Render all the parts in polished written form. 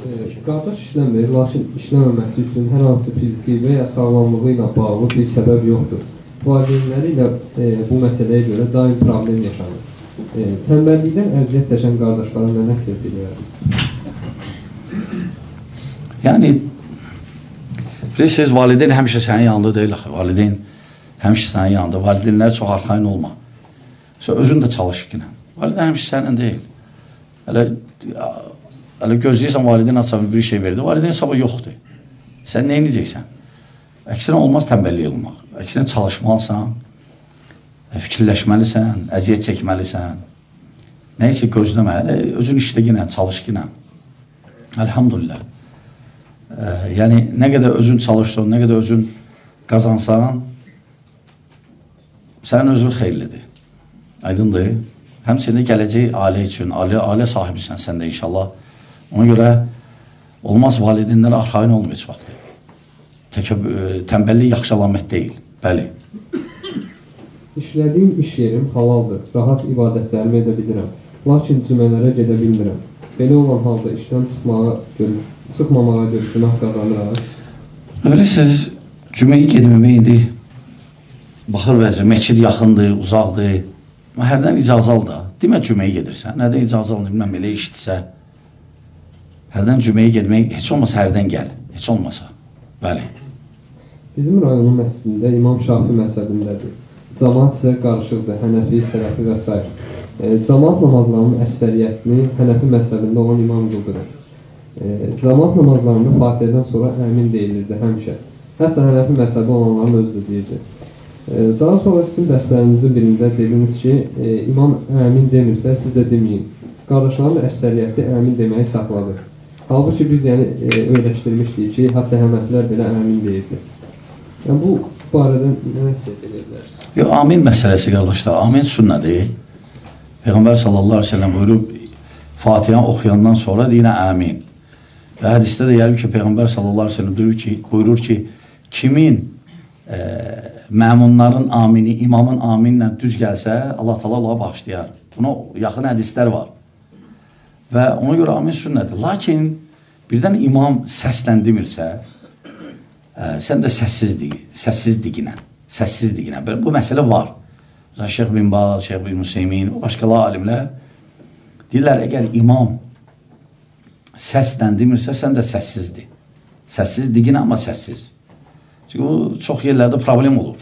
Qardaş işləmir, lakin işləməməsi üçün hər hansı fiziki və ya sağlamlığı ilə bağlı bir səbəb yoxdur. Valideynləri ilə bu məsələyə görə daim problem yaşanır. Tənbəllikdən əziyyət çəkən qardaşlara nə nəsiyyət edirsiniz? Yəni, bilirsiniz, valideyn həmişə sənin yanında deyil axı. Valideyn həmişə sənin yanında. Valideynlər çox arxain olma. Özün də çalış ki. Valideyn həmişə sənin deyil. Hələ gözləyirsən, valideyn açan bir şey verdi. Valideyn sabah yoxdur. Sən nə edəcəksən? Əksinə olmaz tənbəllik olmaq. Əksinə çalışmalısan, fikirləşməlisən, əziyyət çəkməlisən. Nəysə gözləmə, özün işləginə, çalışginə. Elhamdülillah. Yəni, nə qədər özün çalışsan, nə qədər özün qazansan, sənin özün xeyirlidir. Aydındır. Həmçində gələcək ailə üçün, ailə sahibisən sən də inşallah. Ona görə olmaz valideynlərə arxain olma heç vaxt. Tənbəllik yaxşı əlamət deyil. Bəli. İşlədiyim iş yerim halaldır. Rahat ibadətlərimi edə bilirəm. Lakin cümələrə gedə bilmirəm. Belə olan halda işdən çıxmamağa görə günah qazanıram. Bilirsiniz, cüməyə gedməmək indi baxır vəzir, meçid yaxındır, uzaqdır. Hərdən icazalı da. Demə cüməyə gedirsən. Nədən icazalı, bilməm, elə işdirsə. Hərdən cüməyə gedmək, heç olmasa hərdən gəl. Heç olmasa. Bəli. Bizim rayonun məscidində İmam Şafi məzhəbindədir. Cəmaat isə qarışıqdır, Hənəfi, Sələfi və s. Cəmaat namazlarının əksəriyyətini Hənəfi məzhəbində olan imam qıldırır. Cəmaat namazlarında Fatihədən sonra əmin deyilirdi həmişə. Hətta Hənəfi məzhəbi olanların özü də deyirdi. Daha sonra sizin dərslərinizin birində dediniz ki, imam əmin demirsə, siz də deməyin. Qardaşların əksəriyyəti əmin deməyi saxladı. Halbuki biz öyrəşdirmişdik ki, hətta Hənəflər belə əmin deyirdi. Yəni, bu barədə nə nəsiyyət edə bilərsiniz? Yox, amin məsələsi, qardaşlar. Amin sünnədir. Peyğəmbər sallallahu aleyhi ve sellem buyurub, Fatihə oxuyandan sonra deyinə əmin. Və hədisdə də gəlib ki, Peyğəmbər sallallahu aleyhi ve sellem buyurur ki, kimin məmunların amini, imamın aminlə düz gəlsə, Allah təala ona bağışlayar. Buna yaxın hədislər var. Və ona görə amin sünnədir. Lakin birdən imam səsləndirmirsə, sən də səssizliginə. Bu məsələ var. Şeyx bin Baz, Şeyx bin Hüseymin, başqalar alimlər deyirlər, əgər imam səsləndirmirsə, sən də səssizdir. Səssizliginə, amma səssiz. Çünki o, çox yerlərdə problem olur.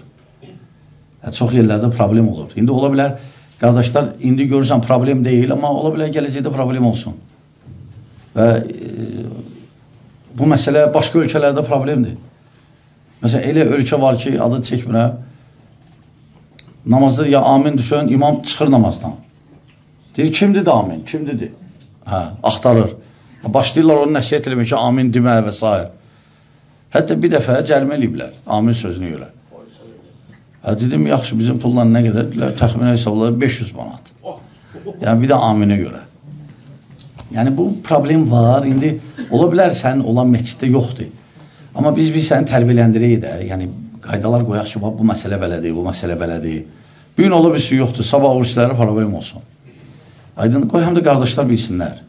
İndi ola bilər, qardaşlar, indi görürsən problem deyil, amma ola bilər gələcəkdə problem olsun. Və bu məsələ başqa ölkələrdə problemdir. Məsələn, elə ölkə var ki, adı çəkmirəm, namazda ya amin düşən, imam çıxır namazdan. Deyir, kimdir də amin, kimdir? Axtarır. Başlayırlar onu nəsiyyət eləmək ki, amin demə və s. Hətta bir dəfə cərimə eləyiblər, amin sözünü görə. Dedim, yaxşı, bizim pulla nə qədər? Təxminə hesabları 500 manat. Yəni, bir də aminə görə. Yəni, bu problem var. İndi, ola bilər sənin olan məsciddə yoxdur. Amma biz səni tərbiyələndirək də, yəni, qaydalar qoyaq ki, bu məsələ belədir, bu məsələ belədir. Bir gün ola bilsin, yoxdur, sabah oruçları problem olsun. Aydın, qoy, həm də qardaşlar bilsinlər.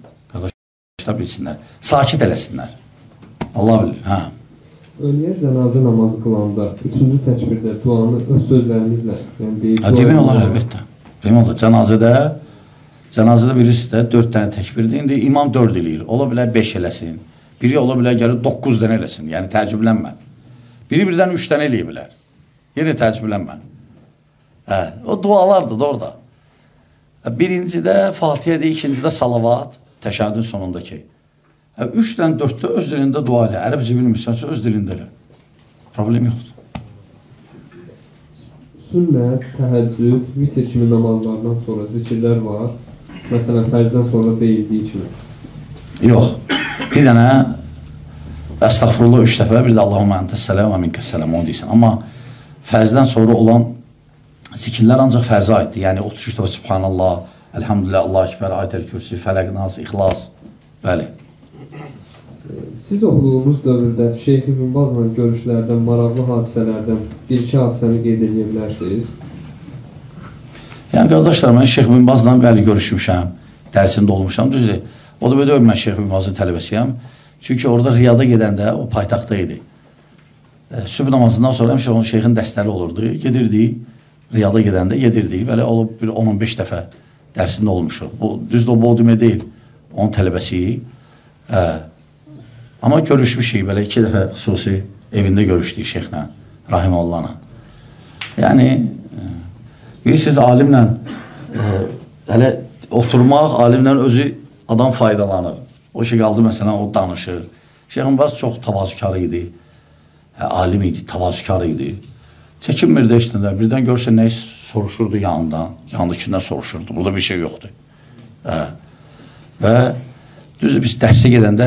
Sakit eləsinlər. Allah bilir, Ölüyə cənazə namazı qılanda 3-cü təkbirdə duanı öz sözlərimizlə demək olar, əlbəttə. Demək olar, cənazədə bilirsiniz də 4 dənə təkbirdir. İndi imam 4 eləyir, ola bilər 5 eləsin. Biri ola bilər gəlir 9 dənə eləsin, yəni təəccüblənmə. Biri birdən 3 dənə eləyə bilər. Yenə təəccüblənmə. O dualardır da orada. Birincidə Fatihədir, ikincidə salavat, təşəhhüdün sonundakı. 3-dən 4-də öz dilində dua elə. Ərəbcə bilmirsən, öz dilində elə. Problem yoxdur. Sünnət, təhəccüd, vitr kimi namazlardan sonra zikirlər var. Məsələn, fərzdən sonra deyildiyi kimi. Yox. Bir dənə əstəğfurullah 3 dəfə, bir də Allahumma entəs-sələm və minkəs-sələm onu deyirsən. Amma fərzdən sonra olan zikirlər ancaq fərzə aiddir. Yəni 33 dəfə Subhanallah, Elhamdülillah, Allah Ekber, Ayətəl-Kürsi, Fələq, Nas, İxlas. Bəli. Siz oxuduğunuz dövrdə Şeyx İbn Bazla görüşlərdən, maraqlı hadisələrdən bir-iki hadisəni qeyd edə bilərsiniz? Yəni, qardaşlar, mən Şeyx İbn Bazla bəli görüşmüşəm, dərsində olmuşam, düzdür. O da belə mən Şeyx İbn Bazın tələbəsiyəm. Çünki orada Riyada gedəndə o paytaxtda idi. Sübh namazından sonra həmişə onun şeyxin dərsləri olurdu. Gedirdi, Riyada gedəndə gedirdi. Belə olub bir 10-15 dəfə dərsində olmuşuq. Düzdür, o demək deyil, onun tələbəsiyik. Amma görüşmüşük, belə 2 dəfə xüsusi evində görüşdük şeyxlə, Rahiməllahla. Yəni, bilirsiniz, alimlə hələ oturmaq, alimlə özü adam faydalanır. O ki, qaldı məsələn, o danışır. Şeyxin Baz çox tavazükar idi. Alim idi, tavazükar idi. Çəkinmirdi işləndə. Birdən görsə nəyi soruşurdu yanından. Yanındakindən soruşurdu. Burada bir şey yoxdur. Və düzdür, biz dərsə gedəndə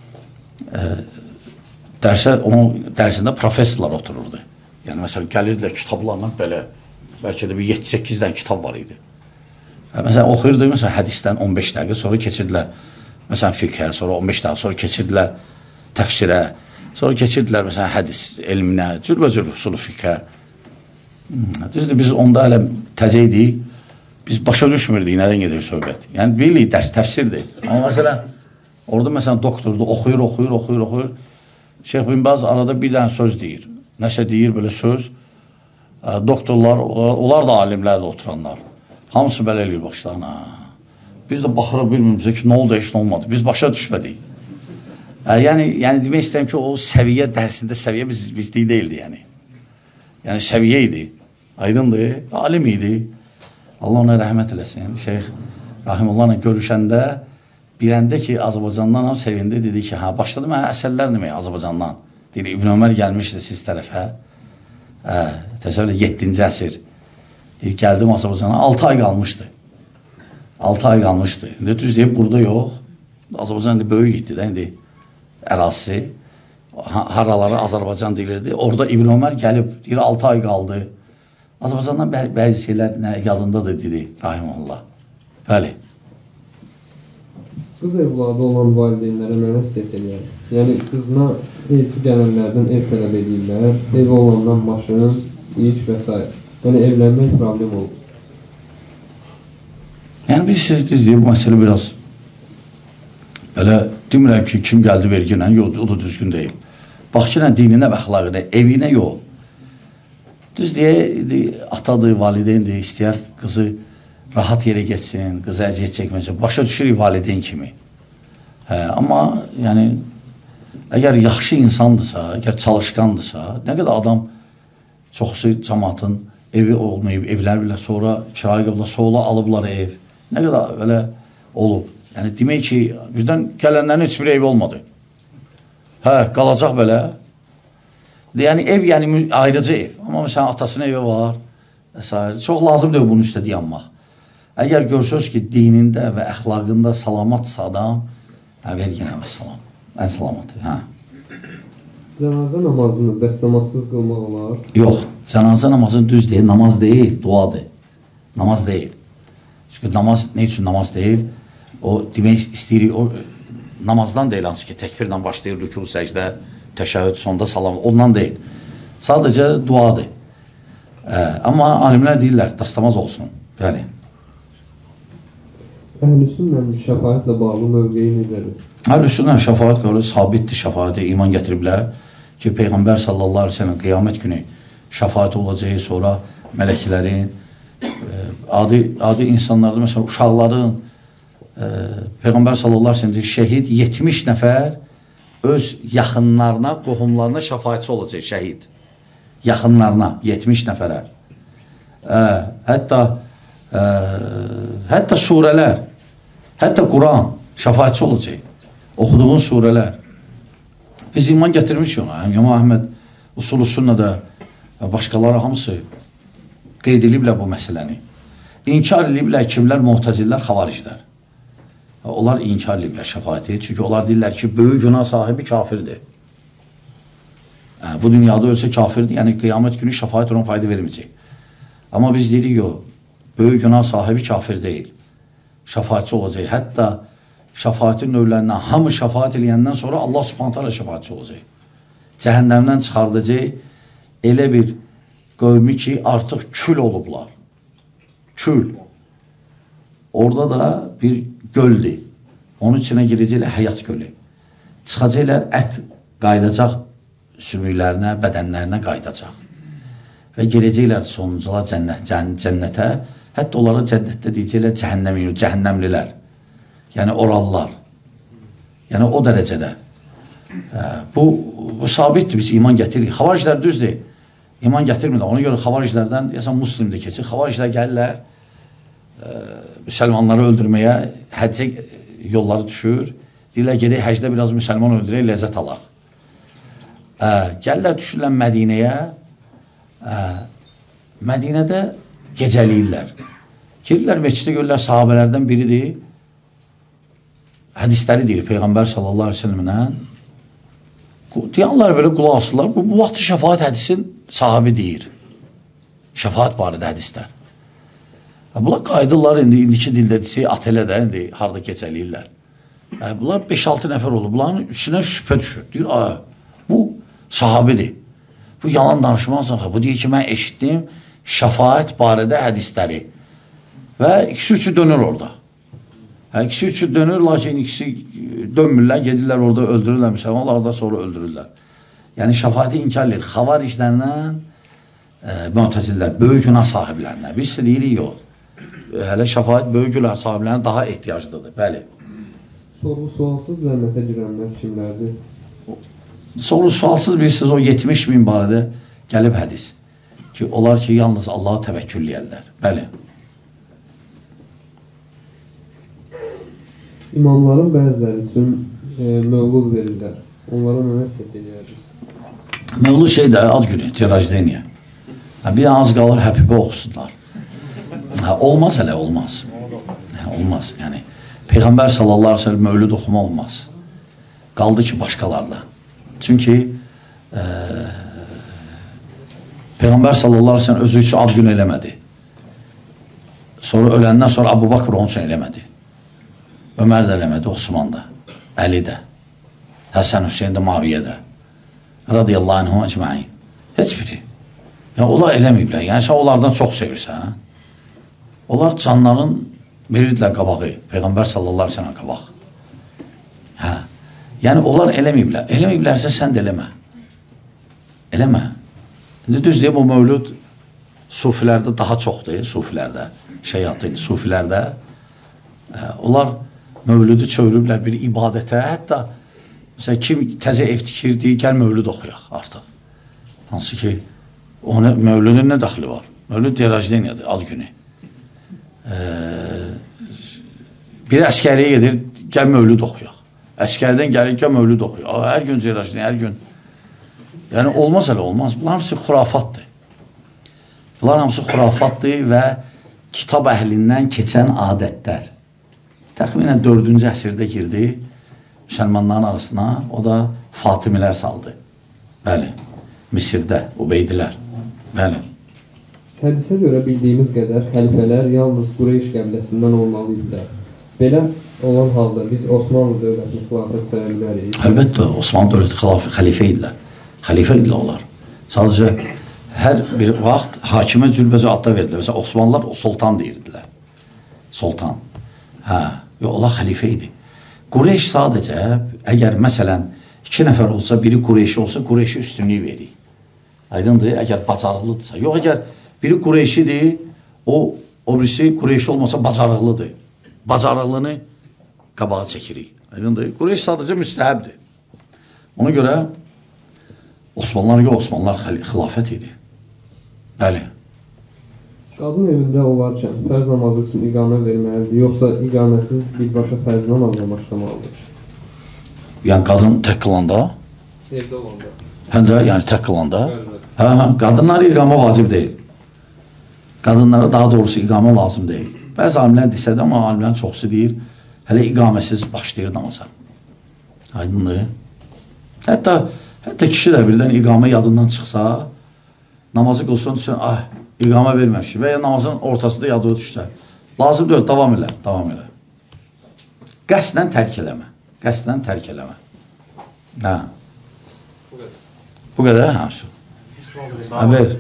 onun dərsində professorlar otururdu. Yəni, məsələn, gəlirdilər kitablarla belə, bəlkə də bir 7-8 dən kitab var idi. Məsələn, oxuyurdu, məsələn, hədisdən 15 dəqiqə, sonra keçirdilər, məsələn, fiqhə, sonra 15 dəqiqə, sonra keçirdilər təfsirə, sonra keçirdilər, məsələn, hədis elminə, cürbəcür usulu fiqhə. Düzdür, biz onda hələ təzə idik, biz başa düşmürdük, nədən gedir söhbət. Yəni, bilirik, dərs təfsirdir. Amma məsələn, orada məsələn, doktordur, oxuyur. Şeyx bin Baz arada bir dənə söz deyir. Nəsə deyir, belə söz. Doktorlar, onlar da alimlərlə oturanlar. Hamısı belə eləyir başlarına. Biz də baxırıq bilmirimizə ki, nə oldu, heç nə olmadı. Biz başa düşmədik. Yəni demək istəyəm ki, o səviyyə dərsində, səviyyə bizlik deyildi, yəni. Yəni, səviyyə idi, aydındır, alim idi. Allah ona rəhmət eləsin. Şeyx Rahiməllahla görüşəndə, biləndə ki, Azərbaycandan sevindi, dedi ki, başladı mənə əsərlər demək Azərbaycandan. Deyir, İbn Ömər gəlmişdi siz tərəfə. Təsəvvürlə 7-ci əsr. Deyir, gəldim Azərbaycana, 6 ay qalmışdı. 6 ay qalmışdı. İndi düz deyib, burada yox. Azərbaycan böyük idi də, indi ərazisi. Haraları Azərbaycan deyilirdi. Orada İbn Ömər gəlib, deyir, 6 ay qaldı. Azərbaycandan bəzi şeylər yadındadır, dedi Rahimullah. Bəli. Qız evladı olan valideynlərə nə nəsiyyət edərsiniz? Yəni, qızına elçi gələnlərdən ev tələb edirlər, ev olandan maşın, iş və s. Yəni, evlənmək problem olur. Yəni, biz siz deyir, bu məsələ biraz belə demirəm ki, kim gəldi verginə, yox, o da düzgün deyil. Bax ki, dininə və əxlaqına, evinə yox. Düz deyə, atadır, valideyndir, istəyər qızı rahat yerə geçsin, qızı əziyyət çəkməyəcək. Başa düşürük valideyn kimi. Amma, yəni, əgər yaxşı insandırsa, əgər çalışqandırsa, nə qədər adam çoxsu cəmatın evi olmayıb, evlər bilə, sonra kirayə qıbla, sonra alıblar ev. Nə qədər belə olub. Yəni, demək ki, birdən gələnlərin heç bir evi olmadı. Qalacaq belə. Yəni, ev, yəni, ayrıcı ev. Amma məsələn, atasının evi var, çox lazım deyil bunun üstə dayanmaq. Əgər görsünüz ki, dinində və əxlaqında salamatsa adam, verginə və salam. Ən salamatı, Cənazə namazını bəs namazsız qılmaq olar? Yox, cənazə namazını düz deyil, namaz deyil, duadır. Namaz deyil. Çünki namaz, nə üçün namaz deyil? O, demək istəyirik, o namazdan deyil, hansı ki, təkbirlə başlayır, rükû, səcdə, təşəhhüd, sonda salam, ondan deyil. Sadəcə duadır. Amma alimlər deyirlər, dastamaz olsun. Bəli. Əhlüsünnə şəfaətlə bağlı mövqeyi necədir? Əhlüsünnə şəfaət qavlu sabitdir, şəfaətə iman gətiriblər ki, Peyğəmbər sallallahu aleyhi ve sellem qiyamət günü şəfaət olacağı, sonra mələklərin, adi insanlarda, məsələn, uşaqların, Peyğəmbər sallallahu aleyhi ve sellem deyir, şəhid 70 nəfər öz yaxınlarına, qohumlarına şəfaətçi olacaq, şəhid. Yaxınlarına, 70 nəfərə. Hətta surələr, hətta Quran şəfaətçi olacaq. Oxuduğun surələr. Biz iman gətirmişik ona. İmam Əhməd Usul-u Sünnədə və başqaları hamısı qeyd ediblər bu məsələni. İnkar ediblər kimlər? Muhtəzillər, xavariclər. Onlar inkar ediblər şəfaəti. Çünki onlar deyirlər ki, böyük günah sahibi kafirdir. Bu dünyada ölsə kafirdir, yəni qiyamət günü şəfaət ona fayda verməyəcək. Amma biz deyirik, yox, böyük günah sahibi kafir deyil. Şəfaətçi olacaq. Hətta şəfaətin növlərindən, hamı şəfaət eləyəndən sonra Allah subhanətə alə şəfaətçi olacaq. Cəhənnəmdən çıxardacaq elə bir qövmi ki, artıq kül olublar. Kül. Orada da bir göldür. Onun içinə girəcəklər həyat gölü. çıxacaqlar, ət qayıdacaq sümüklərinə, bədənlərinə qayıdacaq. Və girəcəklər sonuncular cənnətə, hətta onlara cənnətdə deyəcəklər cəhənnəmlilər, yəni oralılar. Yəni o dərəcədə. Bu sabitdir, biz iman gətiririk. Xavariclər düzdür, iman gətirmirlər. Ona görə xavariclərdən, deyəsən muslimdə keçir, xavariclər gəlirlər, müsəlmanları öldürməyə, həccə yolları düşür, deyirlər, gedək həcdə biraz müsəlman öldürək, ləzzət alaq. Gəlirlər, düşürlər Mədinəyə, Mədinədə gecəliyirlər. Girirlər, meçidə görürlər, sahabələrdən biridir, hədisləri deyir Peyğəmbər sallallahu aleyhi ve sellemlə, deyənlər belə qulaq asırlar, bu vaxtı şəfaət hədisin sahabi deyir. Şəfaət barədə hədislər. Bunlar qayıdırlar, indiki dildə desək, atələdə, indi harada gecəliyirlər. Bunlar 5-6 nəfər olur, bunların içinə şübhə düşür. Deyir, bu sahabidir. Bu yalan danışmazsa, bu deyir ki, mən eşitdim şəfaət barədə hədisləri. Və ikisi-üçü dönür orada. İkisi-üçü dönür, lakin ikisi dönmürlər, gedirlər orada öldürürlər müsəlmanlar, da sonra öldürürlər. Yəni, şəfaəti inkar edir. Xavariclərlə müətəzillər, böyük günah sahiblərinə. Biz deyirik, yox. Hələ şəfaət böyük günah sahiblərinə daha ehtiyaclıdır. Bəli. Sorğu-sualsız cənnətə girənlər kimlərdir? Sorğu-sualsız bilirsiniz, o 70.000 barədə gəlib hədis. Ki, onlar ki, yalnız Allaha təvəkkülləyərlər. Bəli. İmamların bəziləri üçün mövlud verirlər. Onlara nə nəsiyyət edərdiniz? Mövlud şeydə, ad günü, tirajdeniya. Bir az qalır, həbibə oxusunlar. Olmaz hələ, olmaz. Olmaz, yəni. Peyğəmbər sallallahu aleyhi ve sellem mövlud oxuma olmaz. Qaldı ki, başqalarla. Çünki Peyğəmbər sallallahu aleyhi ve sellem özü üçün ad günü eləmədi. Sonra öləndən sonra Abu Bakr onun üçün eləmədi. Ömər də eləmədi, Osman da, Əli də, Həsən Hüseyin də, Muaviyyə də, radiyallahu anhum əcməin. Heç biri. Yəni, onlar eləməyiblər. Yəni, sən onlardan çox sevirsən. Onlar canların verirdilər qabağı, Peyğəmbər sallallahu aleyhi ve sellem qabaq. Yəni, onlar eləməyiblər. Eləməyiblərsə sən də eləmə. Eləmə. İndi düz deyim, o mövlud sufilərdə daha çoxdur, sufilərdə, şeyatın, sufilərdə. Onlar mövlüdü çövürüblər bir ibadətə, hətta məsələn, kim təzə ev tikirdi, gəl mövlüd oxuyaq artıq. Hansı ki, mövlüdün nə daxili var? Mövlüd derajdeniyadır, ad günü. Bir əskəriyə gedir, gəl mövlüd oxuyaq. Əskərdən gəlir, gəl mövlüd oxuyaq. Hər gün derajdeniya, hər gün. Yəni, olmaz hələ, olmaz. Bunlar hamısı xurafatdır. Bunlar hamısı xurafatdır və kitab əhlindən keçən adətlər. Təxminən 4-cü əsrdə girdi müsəlmanların arasına, o da Fatimilər saldı. Bəli, Misirdə, Ubeydilər. Bəli. Hədisə görə bildiyimiz qədər xəlifələr yalnız Qureyş qəbiləsindən olmalıydılar. Belə olan halda biz Osmanlı dövlətini xilafət saya bilərik. Əlbəttə, Osmanlı dövləti xəlifə idilər. Xəlifə idilər onlar. Sadəcə, hər bir vaxt hakimə cülbəcə adda verdilər. Məsələn, Osmanlılar sultan deyirdilər. Sultan. Onlar xəlifə idi. Qureyş sadəcə, əgər məsələn 2 nəfər olsa, biri Qureyşi olsa, Qureyşi üstünlüyü verir. Aydındır, əgər bacarıqlıdırsa. Yox, əgər biri Qureyşidir, o birisi Qureyşi olmasa bacarıqlıdır. Bacarıqlını qabağa çəkirik. Aydındır, Qureyş sadəcə müstəhəbdir. Ona görə Osmanlılar xilafət idi. Bəli. Qadın evində olarkən fərz namazı üçün iqamə verməlidir, yoxsa iqaməsiz birbaşa fərz namazına başlamalıdır? Yəni, qadın tək qılanda? Evdə olanda. Həm də, yəni tək qılanda? Qadınlara iqamə vacib deyil. Qadınlara daha doğrusu iqamə lazım deyil. Bəzi alimlər desə də, amma alimlərin çoxsu deyir, hələ iqaməsiz başlayır namaza. Aydındır. Hətta kişi də birdən iqamə yadından çıxsa, namazı qılsın, düşün, iqamə verməmişdir və ya namazın ortasında yadığı düşsə. Lazım deyil, davam elə, davam elə. Qəsdən tərk eləmə. Qəsdən tərk eləmə. Hə. Bu qədər, hə, şu. Ver.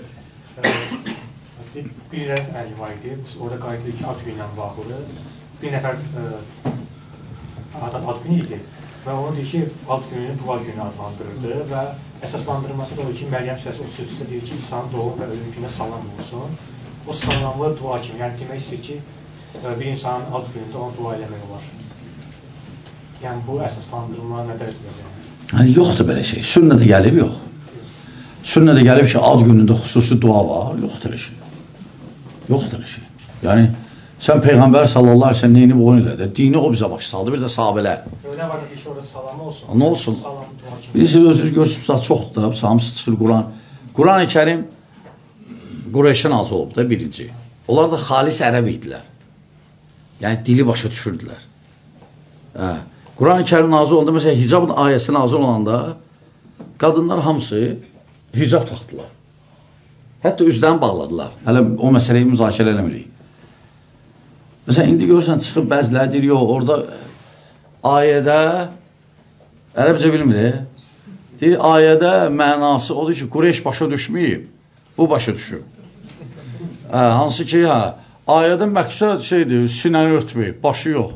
Bir rədd əli var idi, orada qayıtlı ki, ad günlə bağlı. Bir nəfər ad günü idi Və onu deyir ki, ad gününü dua günü adlandırırdı və əsaslandırması da o ki, Məryəm surəsi 33-də deyir ki, İsa'nın doğum və ölüm günə salam olsun. O salamlı dua kimi, yəni demək istəyir ki, bir insanın ad günündə ona dua eləmək olar. Yəni bu əsaslandırma nə dərəcədə? Yəni yoxdur belə şey. Sünnədə gəlib, yox. Sünnədə gəlib ki, ad günündə xüsusi dua var, yoxdur elə şey. Yoxdur elə şey. Yəni, sən Peyğəmbər sallallahu aleyhi ve sellem neyini boyun elədi? Dini o bizə baş saldı, bir də sahabələr. Öyle var ki, orada salamı olsun. Nə olsun? Salam, dua kimi. Bilirsiniz, özünüz görürsünüz, çoxdur da, hamısı çıxır Quran. Quran-ı Kərim Qureyşə nazil olub da birinci. Onlar da xalis ərəb idilər. Yəni, dili başa düşürdülər. Quran-ı Kərim nazil olanda, məsələn, hicab ayəsi nazil olanda qadınlar hamısı hicab taxdılar. Hətta üzlərini bağladılar. Hələ o məsələyi müzakirə eləmirik. Məsələn, indi görürsən, çıxıb bəziləri deyir, yox, orada ayədə, ərəbcə bilmir, deyir, ayədə mənası odur ki, Qureyş başa düşməyib, bu başa düşüb. Hansı ki, ayədə məqsəd şeydir, sinəni örtməyib, başı yox.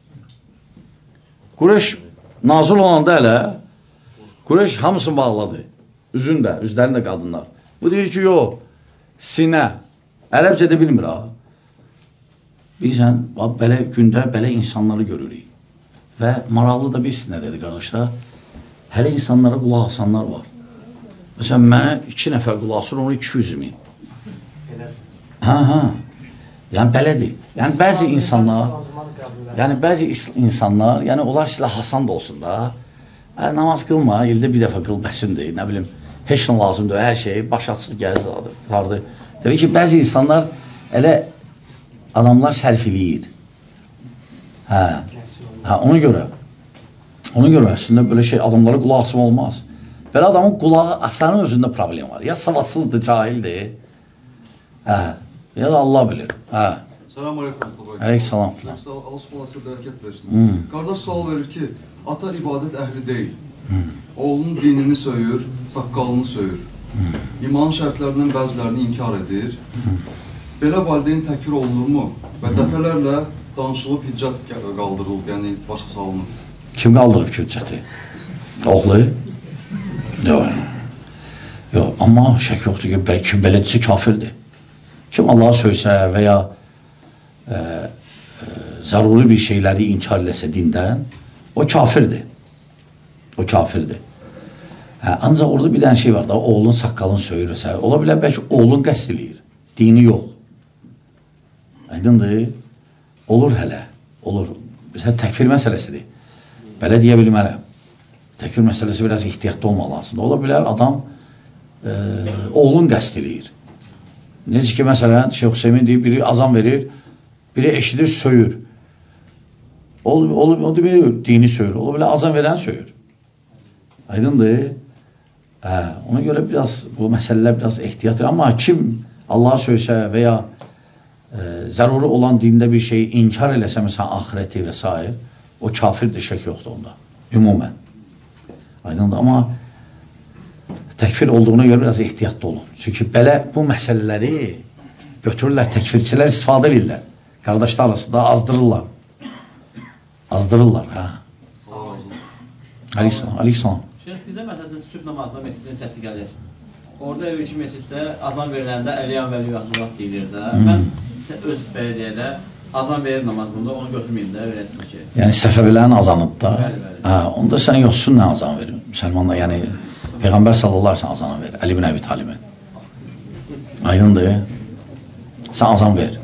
Qureyş nazil olanda hələ, Qureyş hamısını bağladı, üzlərində qadınlar. Bu deyir ki, yox, sinə, ərəbcə də bilmir, Bilirsən, belə gündə belə insanları görürük. Və maraqlı da bilsin nə dedi, qardaşlar. Hələ insanlara qulaq asanlar var. Məsələn, mənə 2 nəfər qulaq asır, onu 200 min. Yəni, belədir. Yəni, bəzi insanlar, yəni, onlar silah hasan da olsun da, namaz qılma, ildə bir dəfə qıl bəsindir, nə bilim, heç nə lazımdır, hər şey, baş açıq gəzir, tutardı. Demək ki, bəzi insanlar elə adamlar sərf eləyir. Ona görə əslində belə şey, adamlara qulaq asım olmaz. Belə adamın qulağı asanın özündə problem var. Ya savadsızdır, cahildir, ya da Allah bilir. Salam aleyküm. Aleyksalam. Allah subhanəsə bərəkət versin. Qardaş sual verir ki, ata ibadət əhli deyil. Oğlunun dinini söyür, saqqalını söyür. İmanın şərtlərindən bəzilərini inkar edir. Belə valideyn təkfir olunurmu? Və dəfələrlə danışılıb hiccat qaldırılıb, yəni başa salınıb. Kim qaldırıb ki hiccəti? Oğlu? Yox, amma şək yoxdur ki, kim beləcəsi kafirdir. Kim Allah'a söysə və ya zəruri bir şeyləri inkar eləsə dindən, o kafirdir. O kafirdir. Ancaq orada bir dənə şey var da, oğlun saqqalını söyür və s. Ola bilər, bəlkə oğlun qəsd eləyir, dini yox. Aydındır, olur hələ, olur. Məsələn, təkfir məsələsidir. Belə deyə bilmərəm. Təkfir məsələsi biraz ehtiyatlı olmaq lazımdır. Ola bilər, adam oğlun qəsd eləyir. Necə ki, məsələn, Şeyh Hüseymin deyir, biri azam verir, biri eşidir, söyür. O demir, dini söyür. Ola bilər, azam verən söyür. Aydındır. Ona görə biraz, bu məsələlər biraz ehtiyatlı. Amma kim Allah'a söysə və ya zəruri olan dində bir şeyi inkar eləsə, məsələn, ahirəti və s. o kafirdir, şək yoxdur onda. Ümumən. Aydındır. Amma təkfir olduğuna görə biraz ehtiyatlı olun. Çünki belə bu məsələləri götürürlər, təkfirçilər istifadə edirlər. Qardaşlar arasında azdırırlar. Azdırırlar, Aleyksalam. Şeyh, bizə məsələn sübh namazında mesidin səsi gəlir. Orada ev iki mesiddə azan veriləndə Əliyən Vəliyullah deyilir də. Mən öz bələdiyyədə azan verir namazında, onu götürməyim də, öyrətsin ki. Yəni Səfəvilərin azanıdır da. Bəli. Onda sən yoxsun nə azan verir? Müsəlmanlar, yəni Peyğəmbər sallallahu aleyhi ve sellem azanı verir. Əli ibn Əbi Talibin. Aydındır. Sən azan ver.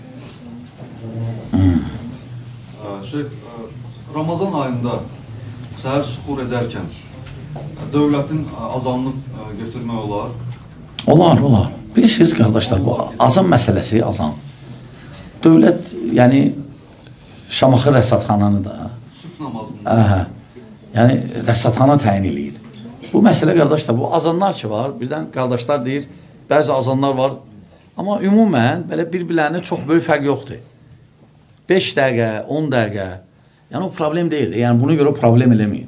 Şeyh, Ramazan ayında səhər suxur edərkən dövlətin azanını götürmək olar? Olar. Bilirsiniz, qardaşlar, bu azan məsələsi, azan. Dövlət, yəni Şamaxı rəsədxananı da, sübh namazında. Yəni rəsədxana təyin eləyir. Bu məsələ, qardaşlar, bu azanlar ki var, birdən qardaşlar deyir, bəzi azanlar var, amma ümumən belə bir-birlərinə çox böyük fərq yoxdur. 5 dəqiqə, 10 dəqiqə, yəni o problem deyil, yəni buna görə problem eləməyin.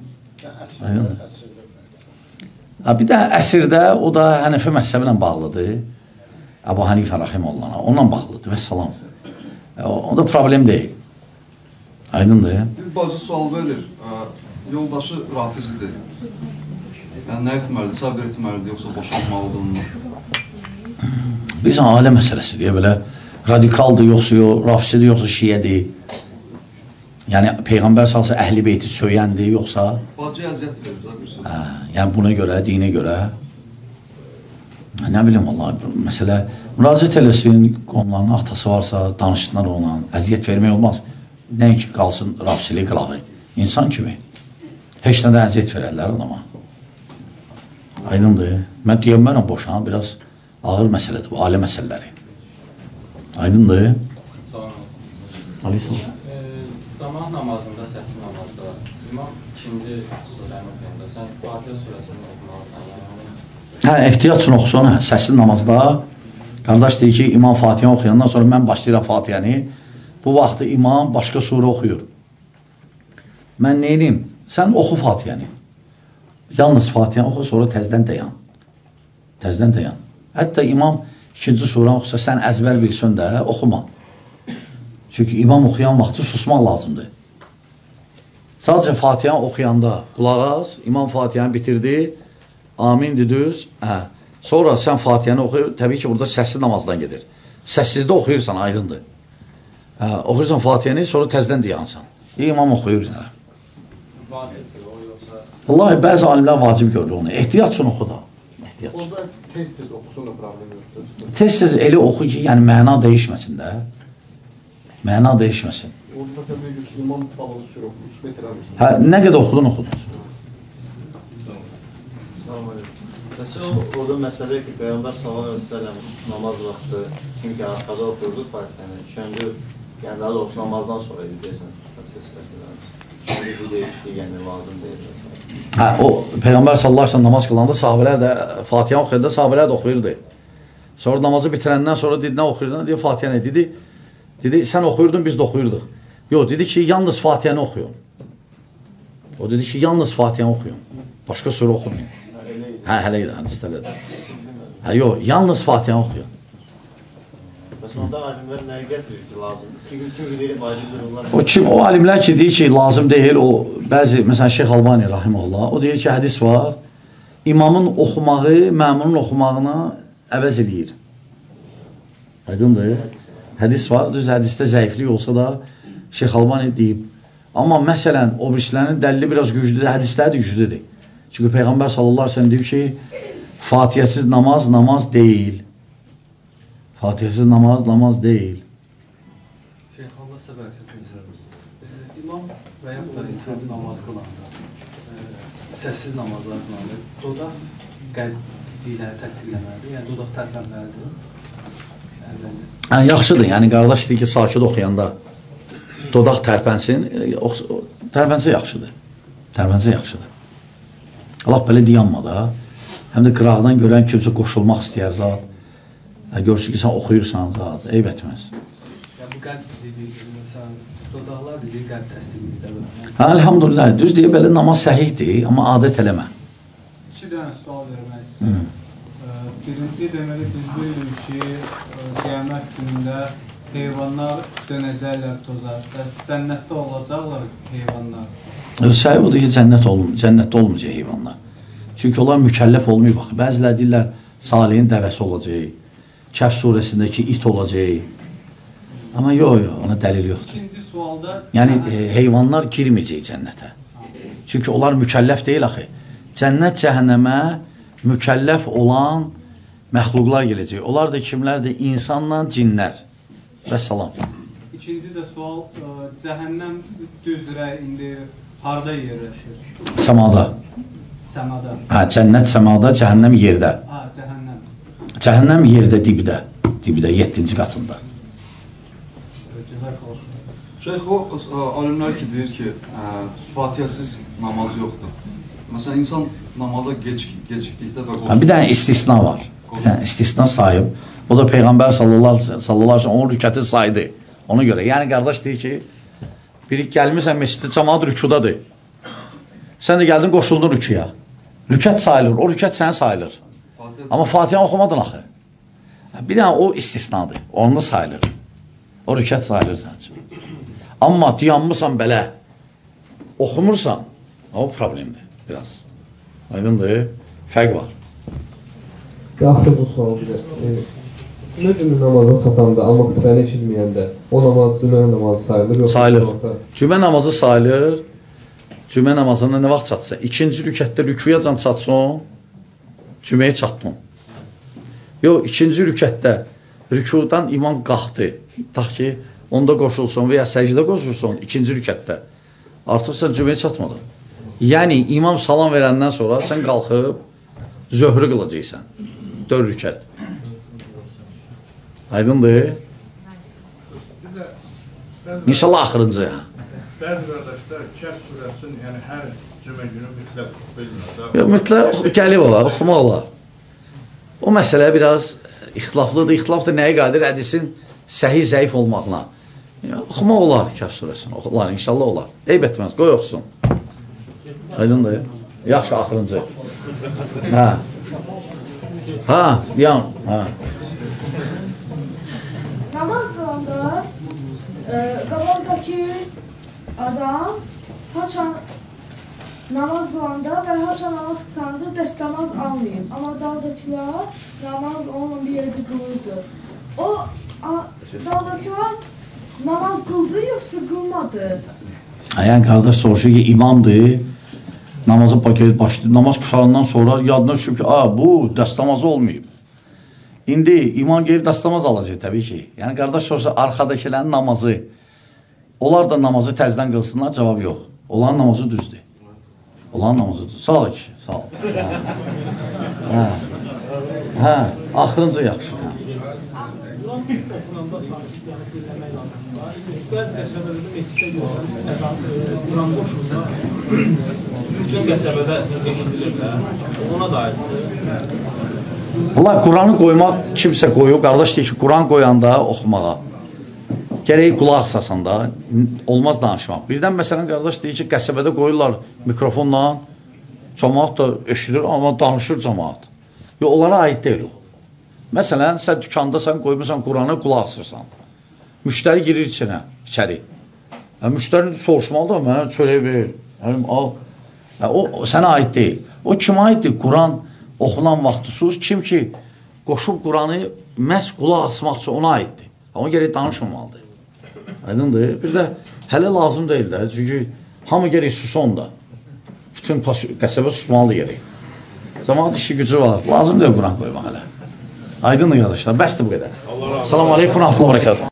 Bir də əsrdə, o da Hənəfi məhzəbi ilə bağlıdır, Əbu Hanifə Rahimullah'a, onunla bağlıdır və salam. O da problem deyil. Aydındır. Bir bacı sual verir, yoldaşı rafizidir. Yəni, nə etməlidir? Səbir etməlidir, yoxsa boşanmalıdır onunla? Bilirsən, ailə məsələsidir, belə radikaldır, yoxsa rafisidir, yoxsa şiyədir. Yəni, Peyğəmbər salsa əhl-i beyti söyəndir, yoxsa... Bacı əziyyət verir, bir söz. Yəni, buna görə, dinə görə. Nə bilim, Allah, məsələ, müraciət eləsin, onların atası varsa, danışsınlar ona, əziyyət vermək olmaz. Nəinki qalsın rafisilik qılağı, insan kimi. Heç nədə əziyyət verərlər adama. Aydındır. Mən deyəmmərəm boşan, biraz ağır məsələdir bu, ailə məsələləri. Aydındır. Aleyhisselam. Cəmaət namazında, səssiz namazda, imam ikinci surəni oxuyanda, sən Fatihə surəsini oxumalısan. Ehtiyat üçün oxusun, səssiz namazda. Qardaş deyir ki, imam Fatihə oxuyandan sonra mən başlayıram Fatihəni. Bu vaxtı imam başqa surə oxuyur. Mən neyim? Sən oxu Fatihəni. Yalnız Fatihəni oxu, sonra təzdən dayan. Təzdən dayan. Hətta imam ikinci surəni oxusa, sən əzbər bilsən də oxuma. Çünki imam oxuyan vaxtı susmaq lazımdır. Sadəcə Fatihəni oxuyanda qulaq az, imam Fatihəni bitirdi, amindir düz. Sonra sən Fatihəni oxuyur, təbii ki, burada səssiz namazdan gedir. Səssizdə oxuyursan, aydındır. Oxuyursan Fatihəni, sonra təzdən deyansan. İmam oxuyur. Vacibdir o, yoxsa... Vallahi, bəzi alimlər vacib görür onu. Ehtiyat üçün oxu da. Orada tez-tez oxusun da problem yoxdur. Tez-tez elə oxu ki, yəni məna dəyişməsin də. Məna dəyişməsin. Orada təbii ki, imam balığı sürü oxuyur. Nə qədər oxudun, oxudun. Orada məsələ ki, Peyğəmbər s.ə.v namaz vaxtı kim ki, arxada oxuyurdu Fatihəni, şöndür, yəni daha doğrusu namazdan sonra idi, deyəsən, şöndür deyir ki, yəni lazım deyir. O, Peyğəmbər s.ə.v namaz qılanda sahabələr də, Fatihəni oxuyanda sahabələr də oxuyurdu. Sonra namazı bitirəndən sonra dedi, nə oxuyurdun? Dedi, Fatihəni. Dedi, sən oxuyurdun, biz də oxuyurduq. Yox, dedi ki, yalnız Fatihəni oxuyun. O dedi ki, yalnız Fatihəni oxuyun. Başqa surə oxumayın. Hələ idi, hədisdədir. Yox, yalnız Fatihəni oxuyun. Bəs onda alimlər nəyə gətirir ki, lazımdır? Kim bilir, vacibdir onlar? O alimlər ki, deyir ki, lazım deyil, o bəzi, məsələn, Şeyx Albani rahimehullah, o deyir ki, hədis var, imamın oxumağı, məmunun oxumağını əvəz edir. Aydındır. Hədis var, düz hədisdə zəiflik olsa da Şeyx Albani deyib. Amma məsələn, o birislərin dəlili biraz güclüdür, hədisləri də güclüdür. Çünki Peyğəmbər sallallahu aleyhi ve sellem deyib ki, Fatihəsiz namaz, namaz deyil. Fatihəsiz namaz, namaz deyil. Şeyh Allah səbərkət üzrə. İmam və yaxud da insan namaz qılanda, səssiz namazlar qılanda, dodaq qəlbdikləri təsdiqləməlidir, yəni dodaq tərpənməlidir. Yaxşıdır, yəni qardaş deyir ki, sakit oxuyanda dodaq tərpənsin, tərpənsə yaxşıdır. Tərpənsə yaxşıdır. Allah belə deyanma da, həm də qıraqdan görən kimsə qoşulmaq istəyər zat, görürsün ki, sən oxuyursan zat, eyb etməz. Bu qəlb dedik, məsələn, dodaqlar dedik, qəlb təsdiqlidir. Elhamdülillah, düz deyir, belə namaz səhihdir, amma adət eləmə. İki dənə sual vermək istəyirəm. Birinci, deməli, biz bilirik ki, qiyamət günündə heyvanlar dönəcəklər toza. Bəs cənnətdə olacaqlar heyvanlar. Səhih odur ki, cənnətdə olmayacaq heyvanlar. Çünki onlar mükəlləf olmayıb. Bəzilər deyirlər, Salihin dəvəsi olacaq, Kəhf surəsindəki it olacaq. Amma yox, ona dəlil yoxdur. İkinci sualda... Yəni, heyvanlar girməyəcək cənnətə. Çünki onlar mükəlləf deyil, axı. Cənnət cəhənnəmə mükəlləf olan məxluqlar gələcək. Onlar da kimlərdir? İnsanla cinlər. Və salam. İkinci də sual, cəhənnəm düzrə indi harada yerləşir? Səmada. Səmada. Cənnət səmada, cəhənnəm yerdə. Cəhənnəm. Cəhənnəm yerdə, dibdə. Dibdə, 7-ci qatında. Şeyx, o alimlər ki, deyir ki, Fatihəsiz namaz yoxdur. Məsələn, insan namaza gecikdikdə və qoşulur. Bir dənə istisna var. Bir dənə istisna sayıb. O da Peyğəmbər sallallahu aleyhi ve sellem onun rükəti saydı. Ona görə. Yəni, qardaş deyir ki, biri gəlmirsən məsciddə, cəmaat rükudadır. Sən də gəldin, qoşuldun rükuya. Rükət sayılır, o rükət sənə sayılır. Amma Fatihəni oxumadın axı. Bir dənə o istisnadır, onunla sayılır. O rükət sayılır sənin üçün. Amma dayanmısan belə, oxumursan, O problemdir biraz. Aydındır, fərq var. Yaxşı bu sual bir də. Cümə günü namaza çatanda, amma xütbəni eşitməyəndə o namaz cümə namazı sayılır? Sayılır. Cümə namazı sayılır. Cümə namazında nə vaxt çatsa? İkinci rükətdə rükuyacan çatsın, cüməyə çatdın. Yox, ikinci rükətdə rükudan imam qalxdı. Tax ki, onda qoşulsun və ya səcdə qoşulsun ikinci rükətdə. Artıq sən cüməyə çatmadın. Yəni, imam salam verəndən sonra sən qalxıb zöhrü qılacaqsan. 4 rükət. Aydındır? İnşallah axırıncı. Bəzi qardaşlar Kəhf surəsinin, yəni hər cümə günü mütləq bilmir. Yox, mütləq gəlib olar, oxumaq olar. O məsələ biraz ixtilaflıdır. İxtilaf da nəyə qadir? Hədisin səhi zəif olmaqla. Oxumaq olar Kəhf surəsini. Olar, inşallah olar. Eyb etməz, qoy oxusun. Aydındır? Yaxşı, axırıncı. Hə. Hə, yan. Hə. Namaz qılanda qabaqdakı adam haçan namaz qılanda və haçan namaz qıtanda dəstəmaz almayıb. Amma daldakılar namaz onunla bir yerdə qılırdı. O daldakılar namaz qıldı yoxsa qılmadı? Yəni, qardaş soruşur ki, imamdır, namazı paketi başlayıb, namaz qutarandan sonra yadına düşüb ki, bu dəstəmazı olmayıb. İndi imam gelib dəstəmaz alacaq təbii ki. Yəni, qardaş soruşsa, arxadakilərin namazı, onlar da namazı təzdən qılsınlar, cavab yox. Onların namazı düzdür. Onların namazı düzdür. Sağ ol kişi, sağ ol. Hə, axırıncı yaxşı. Bəzi qəsəbələrdə meçiddə görürəm, Quran qoşulda bütün qəsəbədə eşidilir də, ona da aiddir. Valla Quranı qoymaq kimsə qoyub, qardaş deyir ki, Quran qoyanda oxumağa. Gərək qulaq asasında, olmaz danışmaq. Birdən məsələn, qardaş deyir ki, qəsəbədə qoyurlar mikrofonla, cəmaat da eşidir, amma danışır cəmaat. Yox, onlara aid deyil o. Məsələn, sən dükandasan, qoymuşsan Quranı, qulaq asırsan. Müştəri girir içəri. Müştəri soruşmalı da, mənə çörək ver, al. O sənə aid deyil. O kimə aiddir? Quran oxunan vaxtısız, kim ki, qoşub Quranı məhz qulaq asmaq üçün ona aiddir. Amma gərək danışmamalıdır. Aydındır? Bir də hələ lazım deyil də. Çünki hamı gərək susun da. Bütün qəsəbə susmalıdır gərək. Cəmaat işi gücü var. Lazım deyil Quran qoymaq hələ. Aydındır qardaşlar. Bəsdir bu qədər. Salam aleykum, rahmetullah, bərəkət.